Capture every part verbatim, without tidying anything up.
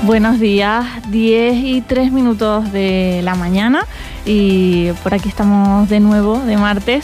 Buenos días, diez y tres minutos de la mañana y por aquí estamos de nuevo de martes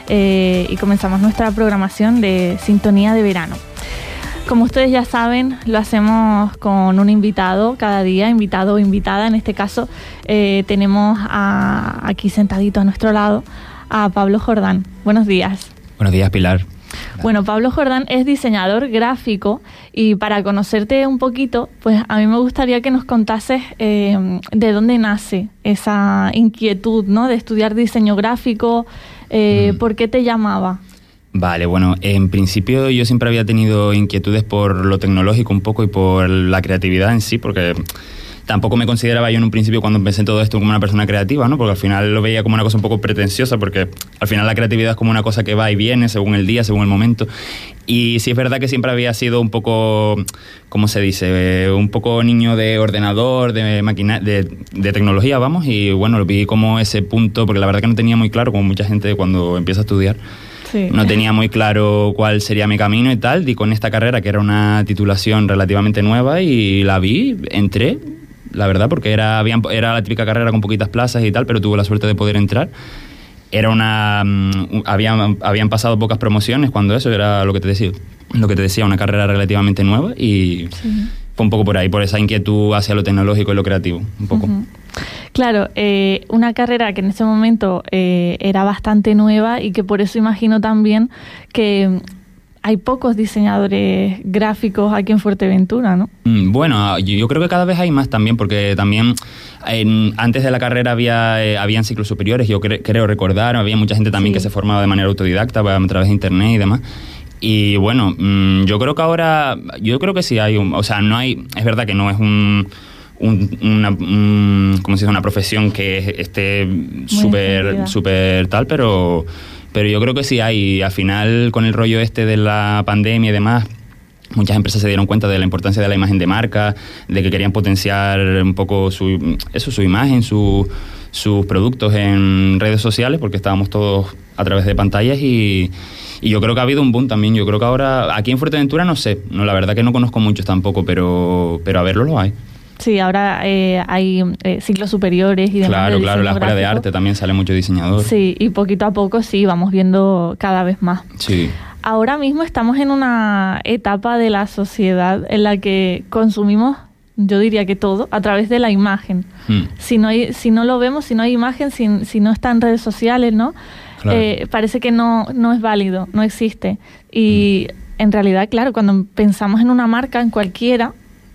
eh, y comenzamos nuestra programación de Sintonía de Verano. Como ustedes ya saben, lo hacemos con un invitado cada día, invitado o invitada. En este caso eh, tenemos a, aquí sentadito a nuestro lado a Pablo Jordán. Buenos días. Buenos días, Pilar. Bueno, Pablo Jordán es diseñador gráfico y para conocerte un poquito, pues a mí me gustaría que nos contases eh, de dónde nace esa inquietud, ¿no?, de estudiar diseño gráfico, eh, mm. ¿por qué te llamaba? Vale, bueno, en principio yo siempre había tenido inquietudes por lo tecnológico un poco y por la creatividad en sí, porque tampoco me consideraba yo en un principio cuando empecé todo esto como una persona creativa, ¿no? Porque al final lo veía como una cosa un poco pretenciosa, porque al final la creatividad es como una cosa que va y viene según el día, según el momento. Y sí es verdad que siempre había sido un poco, ¿cómo se dice? Un poco niño de ordenador, de máquina, de, de tecnología, vamos. Y bueno, lo vi como ese punto, porque la verdad que no tenía muy claro, como mucha gente cuando empieza a estudiar, sí. No tenía muy claro cuál sería mi camino y tal. Di con esta carrera, que era una titulación relativamente nueva, y la vi, entré. La verdad, porque era, habían, era la típica carrera con poquitas plazas y tal, pero tuve la suerte de poder entrar. Era una... Um, habían, habían pasado pocas promociones cuando eso, era lo que te decía, lo que te decía, una carrera relativamente nueva y sí. Fue un poco por ahí, por esa inquietud hacia lo tecnológico y lo creativo, un poco. Uh-huh. Claro, eh, una carrera que en ese momento eh, era bastante nueva y que por eso imagino también que hay pocos diseñadores gráficos aquí en Fuerteventura, ¿no? Bueno, yo creo que cada vez hay más también, porque también en, antes de la carrera había eh, habían ciclos superiores, yo cre- creo recordar, había mucha gente también sí. que se formaba de manera autodidacta a través de internet y demás. Y bueno, yo creo que ahora, yo creo que sí hay un, o sea, no hay, es verdad que no es un... Un, una, un, ¿cómo se dice? Una profesión que esté súper súper tal, pero... Pero yo creo que sí hay, al final con el rollo este de la pandemia y demás, muchas empresas se dieron cuenta de la importancia de la imagen de marca, de que querían potenciar un poco su, eso, su imagen, su, sus productos en redes sociales, porque estábamos todos a través de pantallas y, y yo creo que ha habido un boom también. Yo creo que ahora, aquí en Fuerteventura no sé, no, la verdad que no conozco muchos tampoco, pero, pero a verlo lo hay. Sí, ahora eh, hay eh, ciclos superiores y demás. Claro, de claro, la escuela gráfico. de arte también sale mucho diseñador. Sí, y poquito a poco sí, vamos viendo cada vez más. Sí. Ahora mismo estamos en una etapa de la sociedad en la que consumimos, yo diría que todo, a través de la imagen. Hmm. Si no hay, si no lo vemos, si no hay imagen, si, si no está en redes sociales, ¿no? Claro. Eh, parece que no, no es válido, no existe. Y hmm. en realidad, claro, cuando pensamos en una marca, en cualquiera,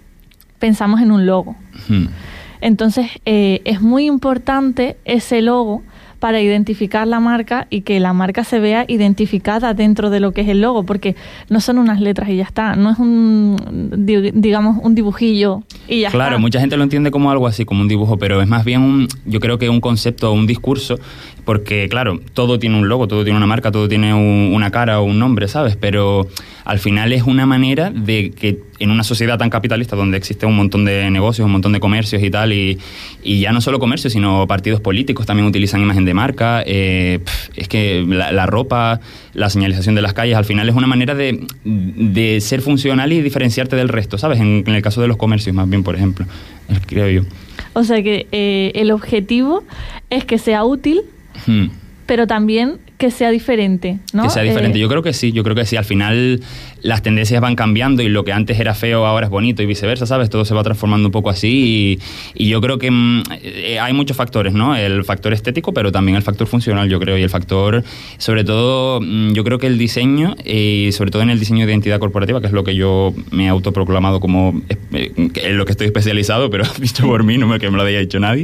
pensamos en un logo. Hmm. Entonces, eh, es muy importante ese logo para identificar la marca y que la marca se vea identificada dentro de lo que es el logo, porque no son unas letras y ya está, no es un, digamos, un dibujillo y ya está. Claro, mucha gente lo entiende como algo así, como un dibujo, pero es más bien, un, yo creo que un concepto o un discurso, porque claro, todo tiene un logo, todo tiene una marca, todo tiene un, una cara o un nombre, ¿sabes? Pero al final es una manera de que en una sociedad tan capitalista donde existe un montón de negocios, un montón de comercios y tal, y, y ya no solo comercios, sino partidos políticos también utilizan imagen de marca, eh, es que la, la ropa, la señalización de las calles, al final es una manera de, de ser funcional y diferenciarte del resto, ¿sabes? En, en el caso de los comercios más bien, por ejemplo, creo yo. O sea que eh, el objetivo es que sea útil, hmm. pero también que sea diferente, ¿no? Que sea diferente, eh... yo creo que sí, yo creo que sí. Al final las tendencias van cambiando y lo que antes era feo ahora es bonito y viceversa, ¿sabes? Todo se va transformando un poco así y, y yo creo que mmm, hay muchos factores, ¿no? El factor estético, pero también el factor funcional, yo creo, y el factor, sobre todo, mmm, yo creo que el diseño, y sobre todo en el diseño de identidad corporativa, que es lo que yo me he autoproclamado como eh, en lo que estoy especializado, pero dicho por mí, no me, que me lo haya dicho nadie.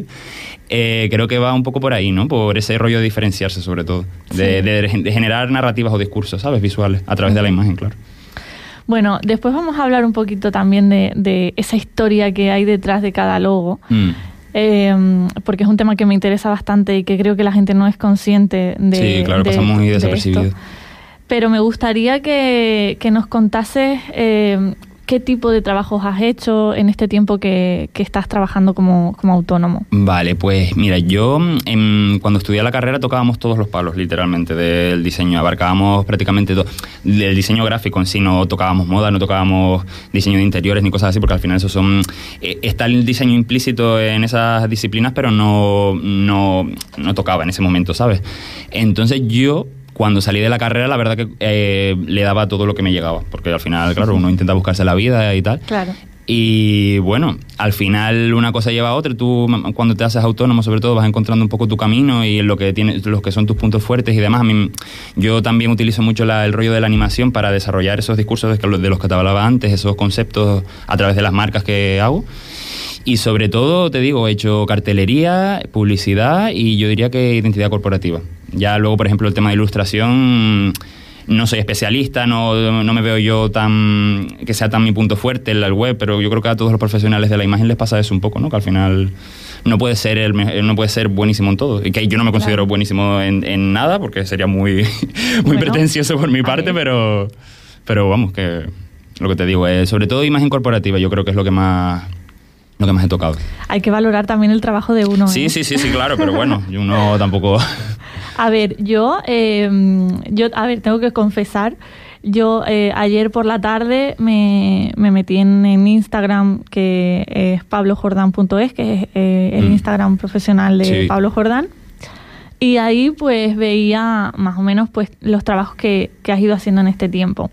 Eh, creo que va un poco por ahí, ¿no? Por ese rollo de diferenciarse, sobre todo. De, sí. de, de generar narrativas o discursos, ¿sabes? Visuales, a través de la imagen, claro. Bueno, después vamos a hablar un poquito también de, de esa historia que hay detrás de cada logo. Mm. Eh, porque es un tema que me interesa bastante y que creo que la gente no es consciente de. Sí, claro, de, pasamos muy de desapercibido. Pero me gustaría que, que nos contases... Eh, qué tipo de trabajos has hecho en este tiempo que, que estás trabajando como, como autónomo. Vale, pues mira, yo en, cuando estudié la carrera tocábamos todos los palos, literalmente, del diseño. Abarcábamos prácticamente todo. Del diseño gráfico en sí, no tocábamos moda, no tocábamos diseño de interiores ni cosas así, porque al final eso son... Eh, está el diseño implícito en esas disciplinas, pero no, no, no tocaba en ese momento, ¿sabes? Entonces yo... Cuando salí de la carrera, la verdad que eh, le daba todo lo que me llegaba, porque al final, claro, uno intenta buscarse la vida y tal. Claro. Y bueno, al final una cosa lleva a otra. Tú, cuando te haces autónomo, sobre todo, vas encontrando un poco tu camino y lo que tiene, los que son tus puntos fuertes y demás. A mí, yo también utilizo mucho la, el rollo de la animación para desarrollar esos discursos de los que te hablaba antes, esos conceptos a través de las marcas que hago. Y sobre todo, te digo, he hecho cartelería, publicidad y yo diría que identidad corporativa. Ya luego, por ejemplo, el tema de ilustración, no soy especialista, no, no me veo yo tan que sea tan mi punto fuerte en la web, pero yo creo que a todos los profesionales de la imagen les pasa eso un poco, ¿no? Que al final no puede ser el, no puede ser buenísimo en todo. Y que yo no me considero claro. buenísimo en, en nada, porque sería muy, muy bueno, pretencioso por mi parte, pero, pero vamos, que lo que te digo es, sobre todo imagen corporativa, yo creo que es lo que más... lo que más he tocado. Hay que valorar también el trabajo de uno. Sí, ¿eh? sí, sí, sí, claro, pero bueno, uno tampoco... A ver, yo, eh, yo, a ver, tengo que confesar, yo eh, ayer por la tarde me, me metí en, en Instagram, que es pablo jordán punto es, que es eh, el mm. Instagram profesional de sí. Pablo Jordán, y ahí pues veía más o menos pues los trabajos que, que has ido haciendo en este tiempo.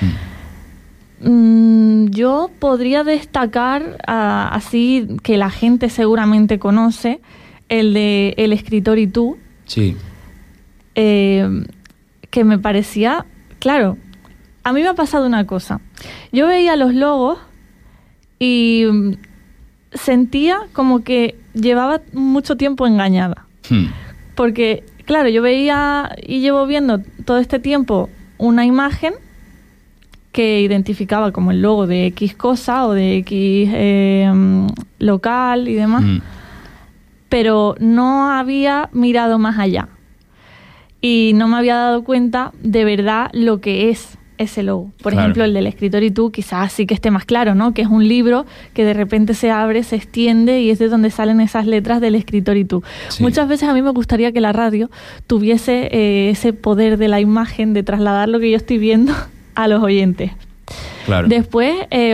Mm. Yo podría destacar uh, así que la gente seguramente conoce el de El escritor y tú. Sí. Eh, que me parecía, claro, a mí me ha pasado una cosa. Yo veía los logos y sentía como que llevaba mucho tiempo engañada. Hmm. Porque, claro, yo veía y llevo viendo todo este tiempo una imagen que identificaba como el logo de X cosa o de X eh, local y demás, mm. pero no había mirado más allá y no me había dado cuenta de verdad lo que es ese logo. Por claro. ejemplo, el del escritor y tú, quizás sí que esté más claro, ¿no? Que es un libro que de repente se abre, se extiende y es de donde salen esas letras del escritor y tú. Sí. Muchas veces a mí me gustaría que la radio tuviese eh, ese poder de la imagen de trasladar lo que yo estoy viendo a los oyentes. Claro. Después eh,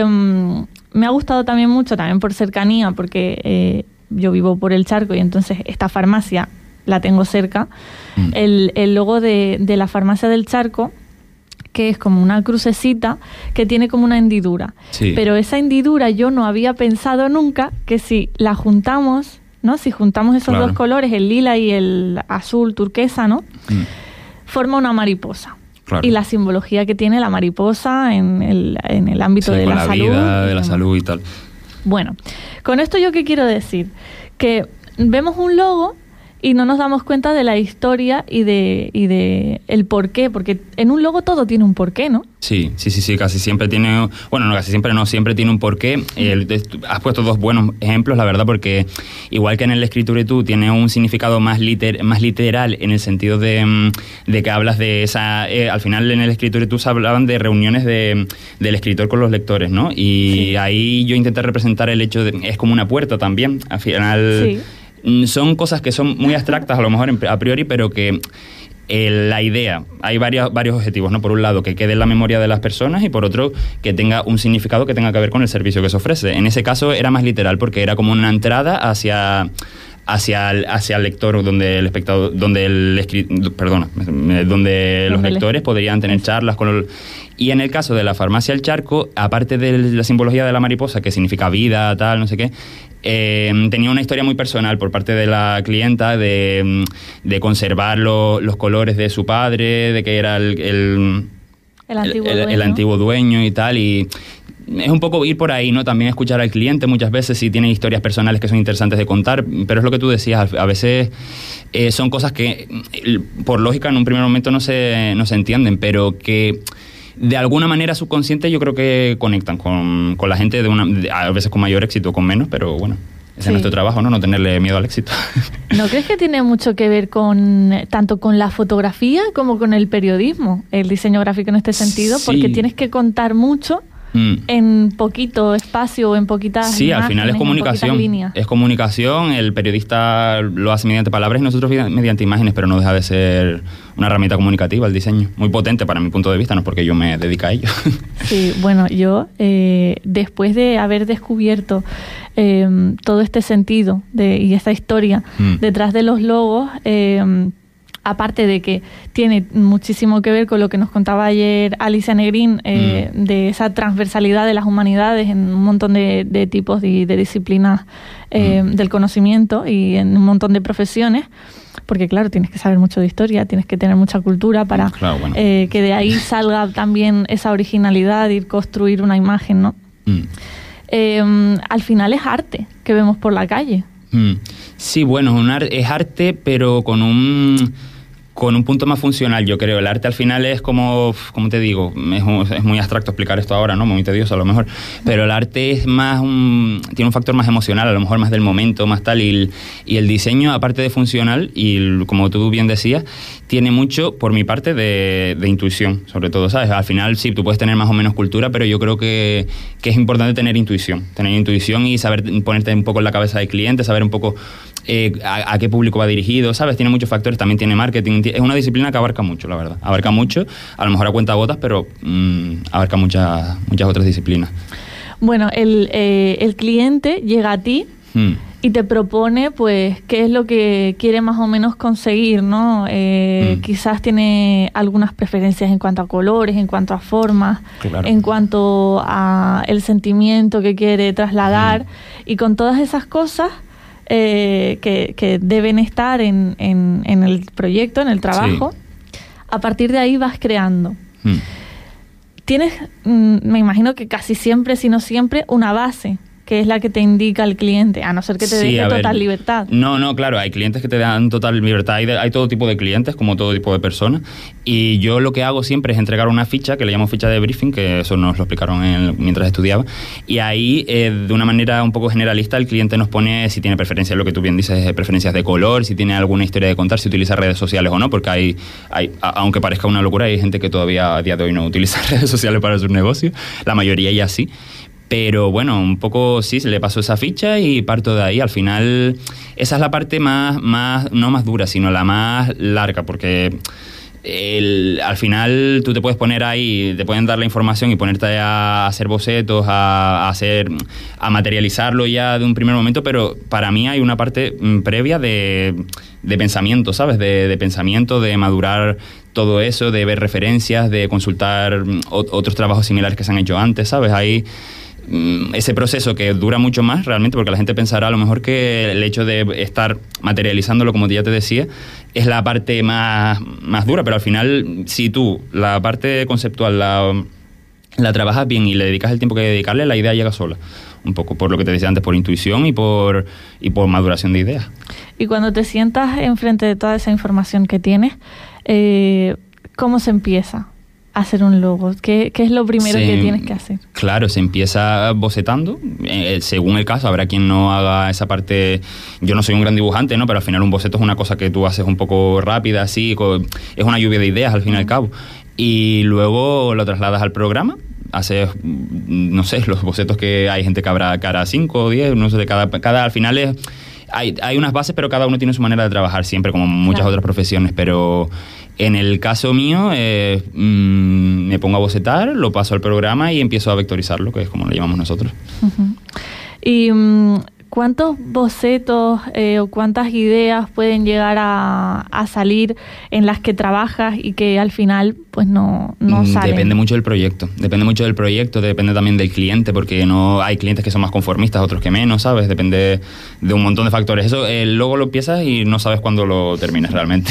me ha gustado también mucho, también por cercanía, porque eh, yo vivo por el Charco y entonces esta farmacia la tengo cerca, mm. el, el logo de, de la farmacia del Charco, que es como una crucecita que tiene como una hendidura. Sí. Pero esa hendidura yo no había pensado nunca que si la juntamos, ¿no? Si juntamos esos claro. dos colores, el lila y el azul turquesa, ¿no? Mm. Forma una mariposa. Claro. Y la simbología que tiene la mariposa en el, en el ámbito sí, de la, la salud. Vida, de la salud y tal. Bueno, con esto yo qué quiero decir, que vemos un logo y no nos damos cuenta de la historia y de y de el porqué, porque en un logo todo tiene un porqué, ¿no? Sí, sí, sí, sí, casi siempre tiene, bueno, no, casi siempre no, siempre tiene un porqué. El, has puesto dos buenos ejemplos, la verdad, porque igual que en el escritor y tú, tiene un significado más, liter, más literal en el sentido de, de que hablas de esa, eh, al final en el escritor y tú se hablaban de reuniones de, del escritor con los lectores, ¿no? Y sí. ahí yo intenté representar el hecho de, es como una puerta también, al final... Sí. Son cosas que son muy abstractas a lo mejor a priori, pero que eh, la idea, hay varios, varios objetivos, ¿no? Por un lado, que quede en la memoria de las personas y por otro, que tenga un significado que tenga que ver con el servicio que se ofrece. En ese caso era más literal porque era como una entrada hacia... hacia el, hacia el lector, donde el espectador, donde el escri- perdona, donde los lectores podrían tener charlas con el, y en el caso de la farmacia El Charco, aparte de la simbología de la mariposa, que significa vida, tal, no sé qué, eh, tenía una historia muy personal por parte de la clienta de, de conservar lo, los colores de su padre, de que era el, el, el, antiguo, el, dueño. el antiguo dueño y tal, y es un poco ir por ahí, ¿no? También escuchar al cliente muchas veces si tiene historias personales que son interesantes de contar, pero es lo que tú decías, a veces eh, son cosas que por lógica en un primer momento no se, no se entienden, pero que de alguna manera subconsciente yo creo que conectan con, con la gente, de una, de, a veces con mayor éxito, con menos, pero bueno. Ese sí. es nuestro trabajo, ¿no? No tenerle miedo al éxito. ¿No crees que tiene mucho que ver con tanto con la fotografía como con el periodismo, el diseño gráfico en este sentido? Sí. Porque tienes que contar mucho mm. en poquito espacio, en poquitas Sí, imágenes, al final es comunicación. Es comunicación, el periodista lo hace mediante palabras y nosotros mediante imágenes, pero no deja de ser una herramienta comunicativa el diseño. Muy potente para mi punto de vista, no es porque yo me dedique a ello. Sí, bueno, yo eh, después de haber descubierto eh, todo este sentido de, y esta historia mm. detrás de los logos, eh, aparte de que tiene muchísimo que ver con lo que nos contaba ayer Alicia Negrín, eh, mm. de esa transversalidad de las humanidades en un montón de, de tipos de, de disciplinas eh, mm. del conocimiento y en un montón de profesiones, porque claro, tienes que saber mucho de historia, tienes que tener mucha cultura para claro, bueno. eh, que de ahí salga también esa originalidad y construir una imagen, ¿no? Mm. Eh, al final es arte que vemos por la calle. Mm. Sí, bueno, es, un ar- es arte, pero con un... con un punto más funcional, yo creo. El arte al final es como, como te digo, es, es muy abstracto explicar esto ahora, ¿no? Muy tedioso a lo mejor, pero el arte es más un, tiene un factor más emocional, a lo mejor más del momento, más tal, y el, y el diseño, aparte de funcional, y el, como tú bien decías, tiene mucho, por mi parte, de, de intuición, sobre todo, ¿sabes? Al final sí, tú puedes tener más o menos cultura, pero yo creo que, que es importante tener intuición, tener intuición y saber ponerte un poco en la cabeza del cliente, saber un poco eh, a, a qué público va dirigido, ¿sabes? Tiene muchos factores, también tiene marketing, es una disciplina que abarca mucho, la verdad. Abarca mucho, a lo mejor a cuentagotas, pero mmm, abarca muchas muchas otras disciplinas. Bueno, el, eh, el cliente llega a ti hmm. y te propone, pues, qué es lo que quiere más o menos conseguir, ¿no? Eh, hmm. Quizás tiene algunas preferencias en cuanto a colores, en cuanto a formas, claro. en cuanto a el sentimiento que quiere trasladar, hmm. y con todas esas cosas Eh, que, que deben estar en, en, en el proyecto, en el trabajo, sí. a partir de ahí vas creando. Mm. Tienes, mm, me imagino que casi siempre, si no siempre, una base, que es la que te indica el cliente, a no ser que te sí, deje total ver, libertad. No, no, claro, hay clientes que te dan total libertad, hay, de, hay todo tipo de clientes, como todo tipo de personas, y yo lo que hago siempre es entregar una ficha, que le llamo ficha de briefing, que eso nos lo explicaron en el, mientras estudiaba, y ahí, eh, de una manera un poco generalista, el cliente nos pone si tiene preferencias, lo que tú bien dices, preferencias de color, si tiene alguna historia de contar, si utiliza redes sociales o no, porque hay, hay aunque parezca una locura, hay gente que todavía a día de hoy no utiliza redes sociales para sus negocios, la mayoría ya sí. Pero bueno, un poco sí, se le pasó esa ficha y parto de ahí. Al final, esa es la parte más, más no más dura, sino la más larga, porque el, al final tú te puedes poner ahí, te pueden dar la información y ponerte a hacer bocetos, a, a hacer, a materializarlo ya de un primer momento, pero para mí hay una parte previa de, de pensamiento, ¿sabes? De, de pensamiento, de madurar todo eso, de ver referencias, de consultar otros trabajos similares que se han hecho antes, ¿sabes? Ahí ese proceso que dura mucho más realmente, porque la gente pensará a lo mejor que el hecho de estar materializándolo, como ya te decía, es la parte más, más dura, pero al final, si tú la parte conceptual la, la trabajas bien y le dedicas el tiempo que hay que dedicarle, la idea llega sola, un poco por lo que te decía antes, por intuición y por, y por maduración de ideas. Y cuando te sientas enfrente de toda esa información que tienes, eh, ¿cómo se empieza a hacer un logo? ¿Qué, qué es lo primero se, que tienes que hacer? Claro, se empieza bocetando. Eh, según el caso, habrá quien no haga esa parte. Yo no soy un gran dibujante, ¿no? Pero al final un boceto es una cosa que tú haces un poco rápida, así, es una lluvia de ideas al fin y al cabo. Y luego lo trasladas al programa, haces, no sé, los bocetos que hay gente que habrá cara cinco o diez, no sé, cada, cada al final es... Hay, hay unas bases, pero cada uno tiene su manera de trabajar siempre, como muchas claro. otras profesiones, pero en el caso mío eh, mmm, me pongo a bocetar, lo paso al programa y empiezo a vectorizarlo, que es como lo llamamos nosotros. Uh-huh. Y um, ¿cuántos bocetos eh, o cuántas ideas pueden llegar a, a salir en las que trabajas y que al final pues no, no salen? Depende mucho del proyecto, depende mucho del proyecto, depende también del cliente, porque no hay clientes que son más conformistas, otros que menos, ¿sabes? Depende de un montón de factores. Eso eh, luego lo empiezas y no sabes cuándo lo terminas realmente.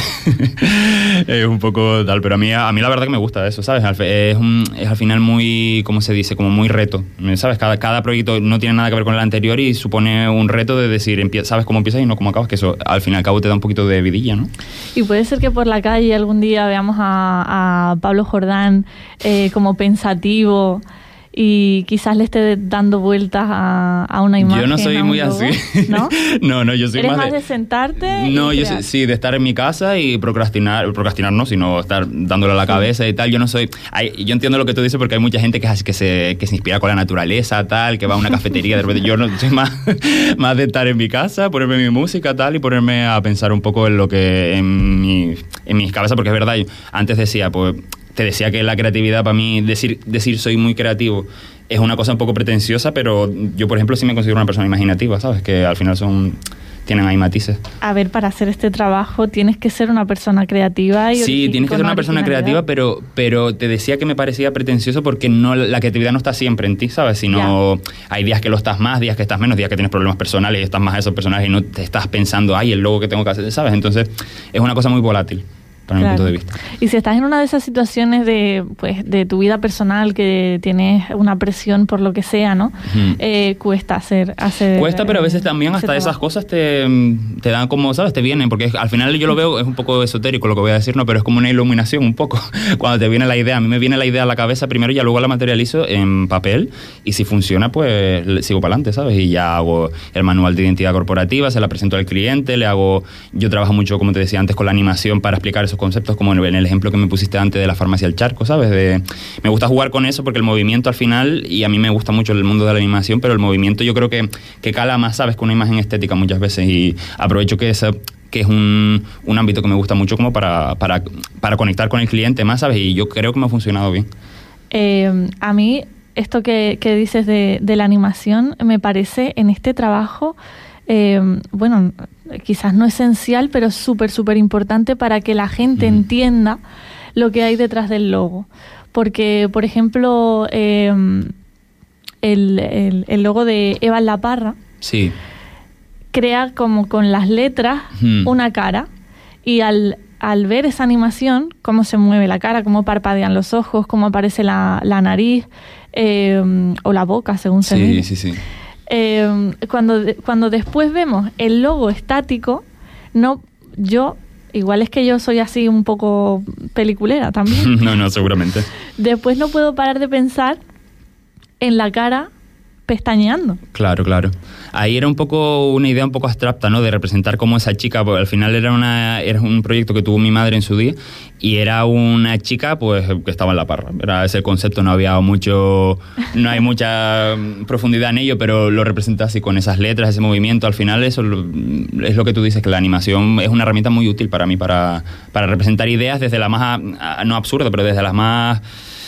Es un poco tal, pero a mí, a mí la verdad que me gusta eso, ¿sabes? Es, un, es al final muy, ¿cómo se dice? Como muy reto, ¿sabes? Cada, cada proyecto no tiene nada que ver con el anterior y supone un reto de decir, empie- sabes cómo empiezas y no cómo acabas, que eso al fin y al cabo te da un poquito de vidilla, ¿no? Y puede ser que por la calle algún día veamos a, a Pablo Jordán eh, como pensativo y quizás le esté dando vueltas a, a una imagen. Yo no soy muy logo, así. ¿No? no, no, yo soy ¿Eres más, más de, de sentarte? No, y yo crear? sí, de estar en mi casa y procrastinar, procrastinar no, sino estar dándole a la sí. cabeza y tal. Yo no soy... Hay, yo entiendo lo que tú dices porque hay mucha gente que, es, que, se, que se inspira con la naturaleza, tal, que va a una cafetería de repente. Yo no soy más, más de estar en mi casa, ponerme mi música, tal, y ponerme a pensar un poco en lo que... en, mi, en mis cabezas, porque es verdad, yo antes decía, pues... Te decía que la creatividad para mí, decir, decir soy muy creativo, es una cosa un poco pretenciosa, pero yo, por ejemplo, sí me considero una persona imaginativa, ¿sabes? Que al final son tienen ahí matices. A ver, para hacer este trabajo tienes que ser una persona creativa. Y sí, tienes que ser una persona creativa, pero, pero te decía que me parecía pretencioso porque no, la creatividad no está siempre en ti, ¿sabes? Sino ya. Hay días que lo estás más, días que estás menos, días que tienes problemas personales y estás más a esos personajes y no te estás pensando, ay, el logo que tengo que hacer, ¿sabes? Entonces, es una cosa muy volátil. Para claro. mi punto de vista. Y si estás en una de esas situaciones de, pues, de tu vida personal que tienes una presión por lo que sea, ¿no? Uh-huh. Eh, cuesta hacer, hacer... Cuesta, pero a veces también hasta esas cosas te, te dan como, ¿sabes? Te vienen, porque al final yo lo veo, es un poco esotérico lo que voy a decir, ¿no? Pero es como una iluminación un poco. Cuando te viene la idea, a mí me viene la idea a la cabeza primero y ya luego la materializo en papel y si funciona, pues sigo para adelante, ¿sabes? Y ya hago el manual de identidad corporativa, se la presento al cliente, le hago... Yo trabajo mucho, como te decía antes, con la animación para explicar esos conceptos, como en el ejemplo que me pusiste antes de la farmacia del charco, ¿sabes? De, me gusta jugar con eso porque el movimiento al final, y a mí me gusta mucho el mundo de la animación, pero el movimiento yo creo que, que cala más, ¿sabes? Con una imagen estética muchas veces, y aprovecho que esa... que es un, un ámbito que me gusta mucho como para, para, para conectar con el cliente más, ¿sabes? Y yo creo que me ha funcionado bien. Eh, a mí, esto que, que dices de, de la animación, me parece en este trabajo... Eh, bueno, quizás no esencial, pero súper, súper importante para que la gente mm. entienda lo que hay detrás del logo. Porque, por ejemplo, eh, el, el, el logo de Eva La Parra sí. crea como con las letras mm. una cara, y al, al ver esa animación, cómo se mueve la cara, cómo parpadean los ojos, cómo aparece la, la nariz eh, o la boca, según se mire. Sí, sí, sí. Eh, cuando, cuando después vemos el logo estático, no, yo, igual es que yo soy así un poco peliculera también. no, no, seguramente. Después no puedo parar de pensar en la cara pestañeando. Claro, claro. Ahí era un poco una idea un poco abstracta, ¿no? De representar como esa chica, pues al final era una era un proyecto que tuvo mi madre en su día y era una chica pues que estaba en la parra. Era ese concepto, no había mucho, no hay mucha profundidad en ello, pero lo representa así con esas letras, ese movimiento. Al final eso es lo que tú dices, que la animación es una herramienta muy útil para mí para, para representar ideas desde la más, no absurda, pero desde las más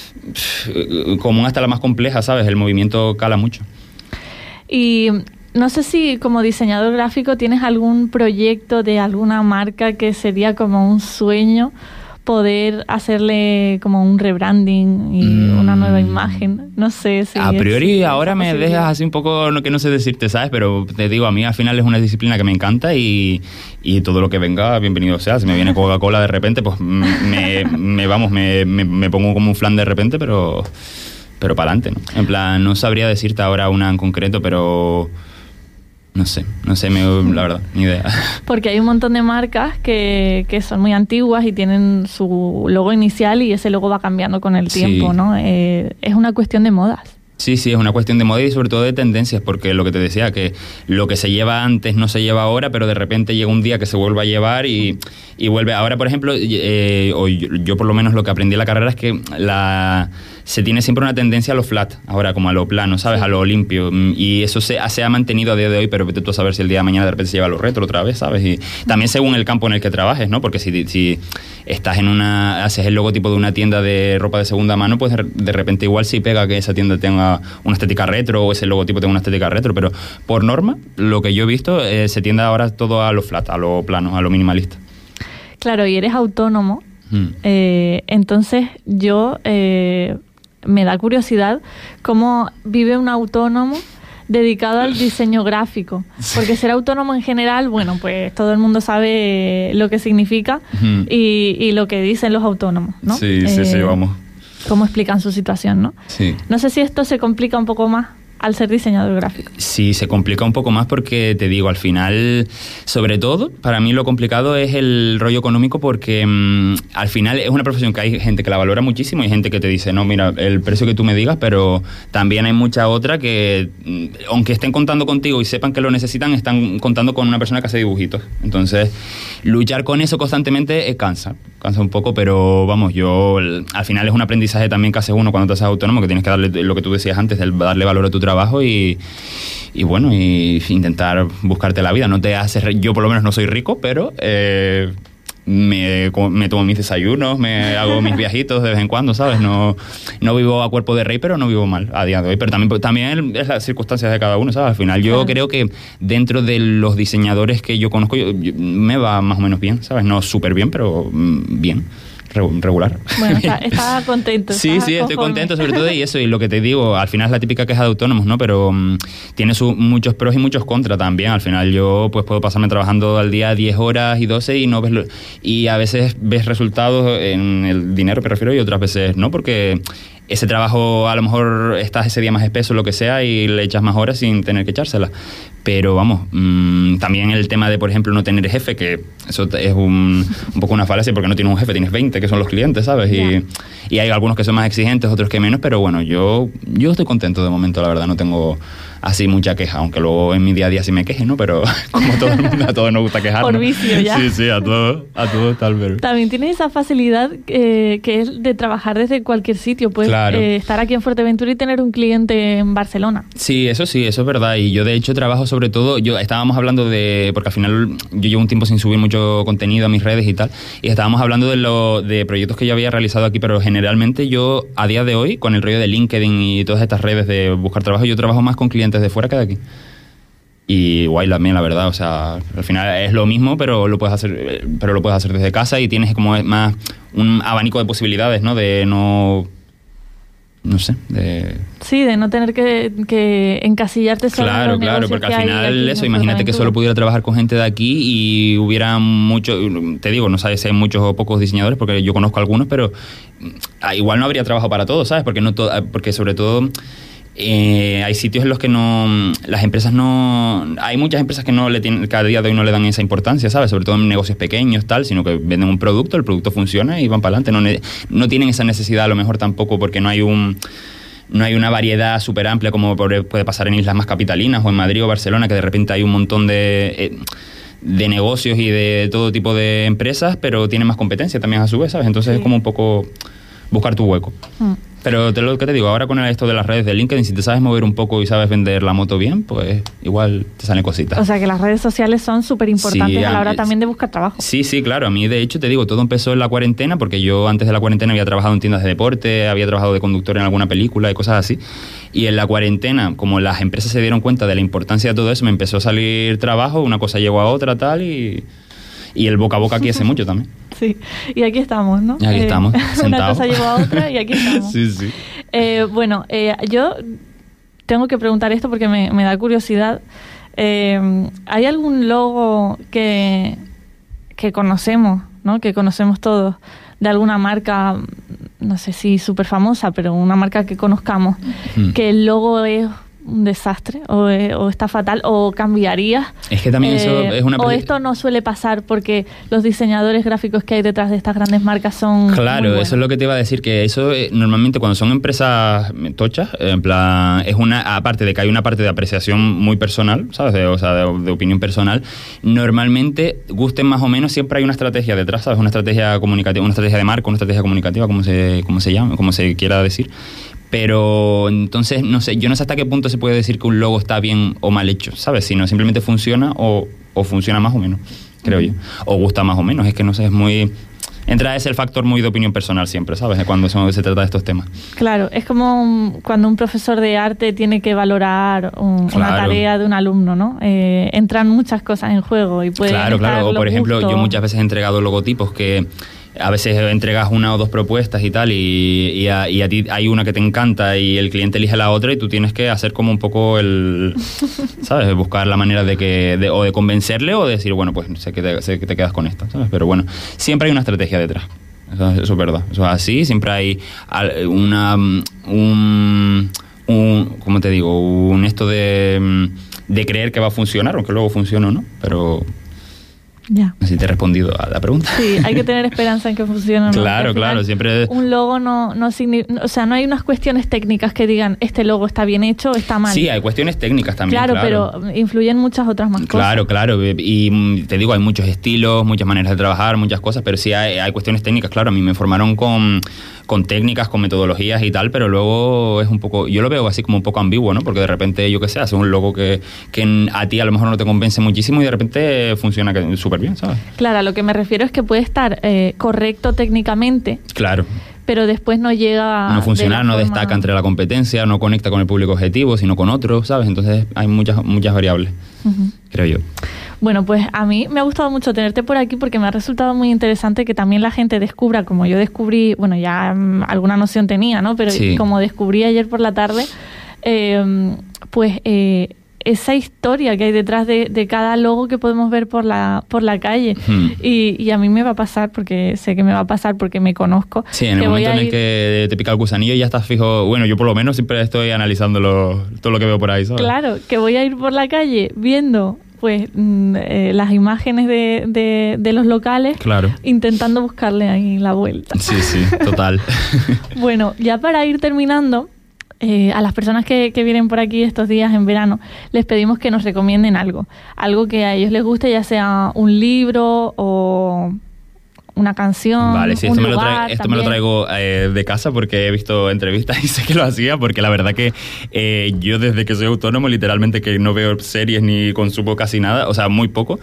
común hasta la más compleja, ¿sabes? El movimiento cala mucho. Y no sé si como diseñador gráfico tienes algún proyecto de alguna marca que sería como un sueño poder hacerle como un rebranding y mm. una nueva imagen. No sé si... A priori ahora me dejas así un poco no, que no sé decirte, ¿sabes? Pero te digo, a mí al final es una disciplina que me encanta y, y todo lo que venga, bienvenido sea. Si me viene Coca-Cola de repente, pues me, me vamos, me, me, me pongo como un flan de repente, pero, pero para adelante, ¿no? En plan, no sabría decirte ahora una en concreto, pero... No sé, no sé, me, la verdad, ni idea. Porque hay un montón de marcas que, que son muy antiguas y tienen su logo inicial y ese logo va cambiando con el tiempo, sí. ¿no? Eh, es una cuestión de modas. Sí, sí, es una cuestión de moda y sobre todo de tendencias, porque lo que te decía, que lo que se lleva antes no se lleva ahora, pero de repente llega un día que se vuelve a llevar y, y vuelve. Ahora, por ejemplo, eh, o yo, yo por lo menos lo que aprendí en la carrera es que la... se tiene siempre una tendencia a lo flat, ahora como a lo plano, ¿sabes? Sí. A lo limpio. Y eso se, se ha mantenido a día de hoy, pero vete tú a saber si el día de mañana de repente se lleva a lo retro otra vez, ¿sabes? Y también según el campo en el que trabajes, ¿no? Porque si, si estás en una... haces el logotipo de una tienda de ropa de segunda mano, pues de, de repente igual sí pega que esa tienda tenga una estética retro o ese logotipo tenga una estética retro, pero por norma, lo que yo he visto, eh, se tiende ahora todo a lo flat, a lo plano, a lo minimalista. Claro, y eres autónomo, mm. eh, entonces yo... Eh, me da curiosidad cómo vive un autónomo dedicado al diseño gráfico. Porque ser autónomo en general, bueno, pues todo el mundo sabe lo que significa uh-huh. y, y lo que dicen los autónomos, ¿no? Sí, sí, eh, sí, vamos. Cómo explican su situación, ¿no? Sí. No sé si esto se complica un poco más al ser diseñador gráfico? Sí, se complica un poco más porque, te digo, al final, sobre todo, para mí lo complicado es el rollo económico porque mmm, al final es una profesión que hay gente que la valora muchísimo y hay gente que te dice, no, mira, el precio que tú me digas, pero también hay mucha otra que, aunque estén contando contigo y sepan que lo necesitan, están contando con una persona que hace dibujitos. Entonces, luchar con eso constantemente eh, cansa, cansa un poco, pero vamos, yo, el, al final es un aprendizaje también que hace uno cuando te haces autónomo, que tienes que darle lo que tú decías antes, el darle valor a tu trabajo y, y bueno, y intentar buscarte la vida. No te haces, yo por lo menos no soy rico, pero eh, me, me tomo mis desayunos, me hago mis viajitos de vez en cuando, ¿sabes? No, no vivo a cuerpo de rey, pero no vivo mal a día de hoy. Pero también, también es las circunstancias de cada uno, ¿sabes? Al final yo claro. creo que dentro de los diseñadores que yo conozco, yo, yo, me va más o menos bien, ¿sabes? No súper bien, pero bien. Regular. Bueno, está, está contento. Sí, sí, conforme. Estoy contento sobre todo y eso, y lo que te digo, al final es la típica queja de autónomos, ¿no? Pero um, tiene su, muchos pros y muchos contras también. Al final yo pues puedo pasarme trabajando al día diez horas y doce y no ves lo, y a veces ves resultados en el dinero, me refiero, y otras veces no, porque ese trabajo a lo mejor estás ese día más espeso, lo que sea, y le echas más horas sin tener que echárselas. Pero vamos, mmm, también el tema de, por ejemplo, no tener jefe, que eso es un, un poco una falacia porque no tienes un jefe, tienes veinte, que son los clientes, ¿sabes? Yeah. Y, y hay algunos que son más exigentes, otros que menos, pero bueno, yo, yo estoy contento de momento, la verdad, no tengo así mucha queja, aunque luego en mi día a día sí me queje, ¿no? Pero como todo el mundo, a todos nos gusta quejarnos. Por vicio, ya. Sí, sí, a todos, a todos tal vez. También tienes esa facilidad eh, que es de trabajar desde cualquier sitio, puedes claro. eh, estar aquí en Fuerteventura y tener un cliente en Barcelona. Sí, eso sí, eso es verdad, y yo de hecho trabajo sobre todo, yo estábamos hablando de, porque al final yo llevo un tiempo sin subir mucho contenido a mis redes y tal, y estábamos hablando de, lo, de proyectos que yo había realizado aquí, pero generalmente yo a día de hoy, con el rollo de LinkedIn y todas estas redes de buscar trabajo, yo trabajo más con clientes de fuera que de aquí. Y guay también, la verdad, o sea, al final es lo mismo, pero lo puedes hacer, pero lo puedes hacer desde casa y tienes como más un abanico de posibilidades, ¿no? De no... no sé, de... Sí, de no tener que, que encasillarte solo claro, en los claro, porque al final aquí, eso, imagínate que solo pudiera trabajar con gente de aquí y hubiera mucho, te digo, no sabes si hay muchos o pocos diseñadores, porque yo conozco algunos, pero igual no habría trabajo para todos, ¿sabes? Porque no to- porque sobre todo... Eh, hay sitios en los que no las empresas no hay muchas empresas que no le tienen, cada día de hoy no le dan esa importancia, ¿sabes? Sobre todo en negocios pequeños tal, sino que venden un producto, el producto funciona y van para adelante, no, ne- no tienen esa necesidad a lo mejor tampoco porque no hay un no hay una variedad súper amplia como puede pasar en islas más capitalinas o en Madrid o Barcelona, que de repente hay un montón de eh, de negocios y de todo tipo de empresas, pero tienen más competencia también a su vez, ¿sabes? Entonces sí. Es como un poco buscar tu hueco. Mm. Pero te lo que te digo, ahora con esto de las redes de LinkedIn, si te sabes mover un poco y sabes vender la moto bien, pues igual te salen cositas. O sea que las redes sociales son súper importantes sí, a la hora también de buscar trabajo. Sí, sí, claro. A mí, de hecho, te digo, todo empezó en la cuarentena, porque yo antes de la cuarentena había trabajado en tiendas de deporte, había trabajado de conductor en alguna película y cosas así. Y en la cuarentena, como las empresas se dieron cuenta de la importancia de todo eso, me empezó a salir trabajo, una cosa llegó a otra, tal, y... Y el boca a boca aquí hace mucho también. Sí, y aquí estamos, ¿no? Y aquí eh, estamos, sentados. Una cosa llevó a otra y aquí estamos. Sí, sí. Eh, bueno, eh, yo tengo que preguntar esto porque me, me da curiosidad. Eh, ¿Hay algún logo que, que conocemos, ¿no? Que conocemos todos, de alguna marca, no sé si súper famosa, pero una marca que conozcamos, hmm. que el logo es un desastre o, o está fatal o cambiarías? Es que también eh, eso es una... O esto no suele pasar porque los diseñadores gráficos que hay detrás de estas grandes marcas son... Claro, eso es lo que te iba a decir, que eso eh, normalmente cuando son empresas tochas, en plan, es una, aparte de que hay una parte de apreciación muy personal, ¿sabes? De, o sea, de, de opinión personal, normalmente, gusten más o menos, siempre hay una estrategia detrás, ¿sabes? Una estrategia comunicativa, una estrategia de marca, una estrategia comunicativa, como se, como se llama, como se quiera decir. Pero entonces, no sé, yo no sé hasta qué punto se puede decir que un logo está bien o mal hecho, ¿sabes? Si no, simplemente funciona o, o funciona más o menos, creo yo. O gusta más o menos, es que no sé, es muy... Entra ese el factor muy de opinión personal siempre, ¿sabes? Cuando son, se trata de estos temas. Claro, es como un, cuando un profesor de arte tiene que valorar un, claro. una tarea de un alumno, ¿no? Eh, entran muchas cosas en juego y pueden Claro, estar claro, o por los ejemplo, gustos. yo muchas veces he entregado logotipos que... A veces entregas una o dos propuestas y tal, y, y, a, y a ti hay una que te encanta y el cliente elige la otra y tú tienes que hacer como un poco el... ¿Sabes? Buscar la manera de que... De, o de convencerle o de decir, bueno, pues sé que te, sé que te quedas con esta, ¿sabes? Pero bueno, siempre hay una estrategia detrás. Eso, eso es verdad. Eso es así, siempre hay una... Un, un, como te digo, un esto de, de creer que va a funcionar, aunque luego funcione o no, pero... Ya. No sé si te he respondido a la pregunta. Sí, hay que tener esperanza en que funcione. ¿No? Claro, claro, siempre... Un logo no, no significa... O sea, no hay unas cuestiones técnicas que digan este logo está bien hecho o está mal. Sí, hay cuestiones técnicas también, claro. Claro, pero influyen muchas otras más cosas. Claro, claro. Y te digo, hay muchos estilos, muchas maneras de trabajar, muchas cosas, pero sí hay, hay cuestiones técnicas, claro. A mí me formaron con, con técnicas, con metodologías y tal, pero luego es un poco... Yo lo veo así como un poco ambiguo, ¿no? Porque de repente, yo qué sé, haces un logo que, que a ti a lo mejor no te convence muchísimo y de repente funciona súper bien, ¿sabes? Claro, a lo que me refiero es que puede estar eh, correcto técnicamente. Claro. Pero después no llega... No funciona, de no forma... destaca entre la competencia, no conecta con el público objetivo, sino con otros, ¿sabes? Entonces hay muchas muchas variables, uh-huh. creo yo. Bueno, pues a mí me ha gustado mucho tenerte por aquí porque me ha resultado muy interesante que también la gente descubra, como yo descubrí, bueno, ya um, alguna noción tenía, ¿no? Pero sí. como descubrí ayer por la tarde, eh, pues... Eh, esa historia que hay detrás de, de cada logo que podemos ver por la por la calle. Hmm. Y, y a mí me va a pasar, porque sé que me va a pasar porque me conozco. Sí, en el momento en el que te pica el gusanillo ya estás fijo... Bueno, yo por lo menos siempre estoy analizando lo, todo lo que veo por ahí, ¿sabes? Claro, que voy a ir por la calle viendo pues eh, las imágenes de, de, de los locales, claro. intentando buscarle ahí la vuelta. Sí, sí, total. Bueno, ya para ir terminando... Eh, a las personas que, que vienen por aquí estos días en verano, les pedimos que nos recomienden algo. Algo que a ellos les guste, ya sea un libro o una canción, vale, sí, un esto, me lugar, lo, traigo, esto me lo traigo eh, de casa porque he visto entrevistas y sé que lo hacía, porque la verdad que eh, yo desde que soy autónomo literalmente que no veo series ni consumo casi nada, o sea, muy poco,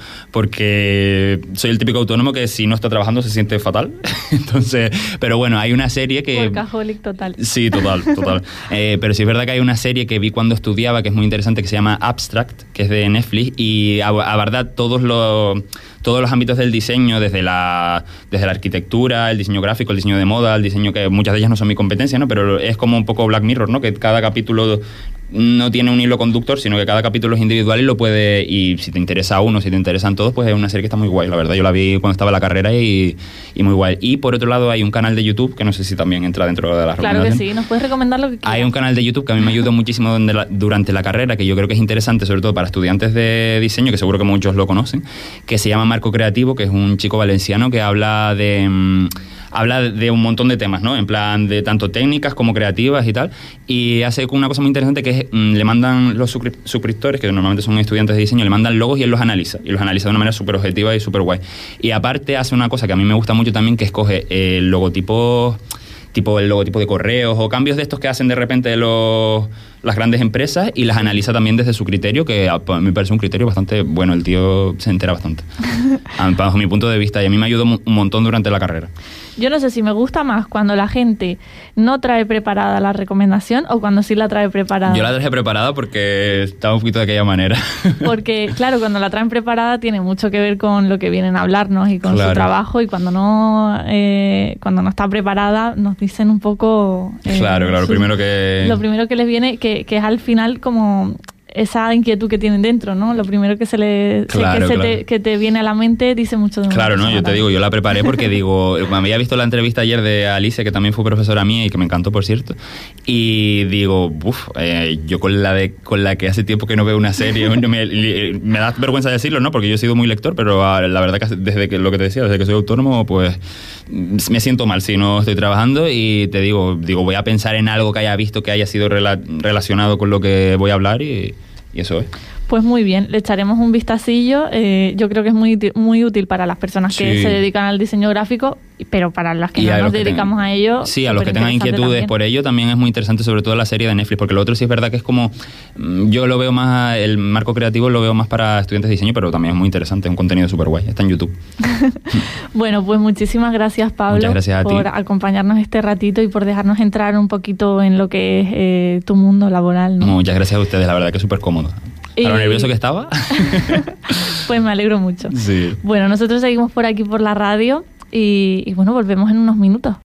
porque soy el típico autónomo que si no está trabajando se siente fatal. Entonces, pero bueno, hay una serie que... Workaholic total. Sí, total, total. eh, pero sí es verdad que hay una serie que vi cuando estudiaba que es muy interesante, que se llama Abstract, que es de Netflix, y a, a verdad todos los... todos los ámbitos del diseño, desde la, desde la arquitectura, el diseño gráfico, el diseño de moda, el diseño que muchas de ellas no son mi competencia, ¿no? Pero es como un poco Black Mirror, ¿no? Que cada capítulo no tiene un hilo conductor, sino que cada capítulo es individual y lo puede... Y si te interesa uno, si te interesan todos, pues es una serie que está muy guay, la verdad. Yo la vi cuando estaba en la carrera y, y muy guay. Y por otro lado hay un canal de YouTube, que no sé si también entra dentro de las recomendaciones. Claro que sí, nos puedes recomendar lo que quieras. Hay un canal de YouTube que a mí me ayudó muchísimo durante la, durante la carrera, que yo creo que es interesante, sobre todo para estudiantes de diseño, que seguro que muchos lo conocen, que se llama Marco Creativo, que es un chico valenciano que habla de... Mmm, habla de un montón de temas, ¿no? En plan de tanto técnicas como creativas y tal. Y hace una cosa muy interesante que es, mmm, le mandan los suscriptores, que normalmente son estudiantes de diseño, le mandan logos y él los analiza. Y los analiza de una manera súper objetiva y súper guay. Y aparte hace una cosa que a mí me gusta mucho también, que escoge eh, logotipos... tipo el logotipo de correos o cambios de estos que hacen de repente los, las grandes empresas y las analiza también desde su criterio, que a mí me parece un criterio bastante bueno, el tío se entera bastante. Bajo mi punto de vista, y a mí me ayudó un montón durante la carrera. Yo no sé si me gusta más cuando la gente no trae preparada la recomendación o cuando sí la trae preparada. Yo la traje preparada porque estaba un poquito de aquella manera. Porque, claro, cuando la traen preparada tiene mucho que ver con lo que vienen a hablarnos y con claro. su trabajo, y cuando no eh, cuando no está preparada nos dicen un poco... Eh, claro, claro, su, primero que... Lo primero que les viene, que, que es al final como... esa inquietud que tienen dentro, ¿no? Lo primero que se le claro, que, se claro. te, que te viene a la mente dice mucho de una Claro, no, yo te también. digo, yo la preparé porque digo, me había visto la entrevista ayer de Alice, que también fue profesora mía y que me encantó, por cierto, y digo, uff, eh, yo con la de con la que hace tiempo que no veo una serie, me, me da vergüenza decirlo, ¿no? Porque yo he sido muy lector, pero la verdad que desde que lo que te decía, desde que soy autónomo, pues me siento mal si no estoy trabajando, y te digo, digo, voy a pensar en algo que haya visto que haya sido rela- relacionado con lo que voy a hablar y Y eso es. Pues muy bien, le echaremos un vistacillo. Eh, yo creo que es muy, muy útil para las personas que sí. se dedican al diseño gráfico, pero para las que y no nos que dedicamos tengan, a ello... Sí, a los que tengan inquietudes también. por ello también es muy interesante, sobre todo la serie de Netflix, porque lo otro sí es verdad que es como... Yo lo veo más, el marco creativo lo veo más para estudiantes de diseño, pero también es muy interesante, es un contenido súper guay, está en YouTube. Bueno, pues muchísimas gracias, Pablo, Muchas gracias a por ti. acompañarnos este ratito y por dejarnos entrar un poquito en lo que es eh, tu mundo laboral, ¿no? Muchas gracias a ustedes, la verdad que es súper cómodo. Y... ¿A lo nervioso que estaba? Pues me alegro mucho. Sí. Bueno, nosotros seguimos por aquí por la radio y, y bueno, volvemos en unos minutos.